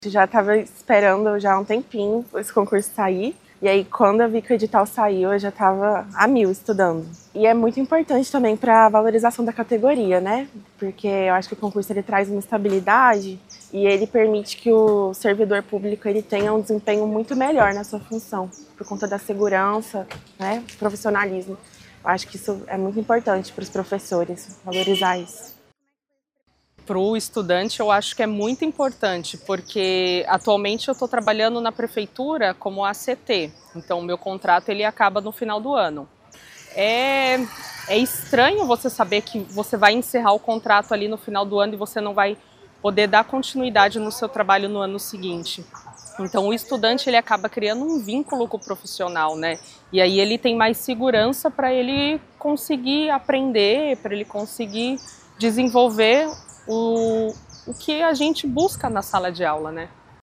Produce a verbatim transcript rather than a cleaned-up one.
Já estava esperando já há um tempinho esse concurso sair. E aí, quando eu vi que o edital saiu, eu já estava a mil estudando. E é muito importante também para a valorização da categoria, né? Porque eu acho que o concurso ele traz uma estabilidade e ele permite que o servidor público ele tenha um desempenho muito melhor na sua função, por conta da segurança, né? Profissionalismo. Eu acho que isso é muito importante para os professores, valorizar isso. Para o estudante, eu acho que é muito importante, porque atualmente eu estou trabalhando na prefeitura como A C T, então o meu contrato ele acaba no final do ano. É, é estranho você saber que você vai encerrar o contrato ali no final do ano e você não vai poder dar continuidade no seu trabalho no ano seguinte. Então o estudante ele acaba criando um vínculo com o profissional, né? E aí ele tem mais segurança para ele conseguir aprender, para ele conseguir desenvolver o, o que a gente busca na sala de aula, né?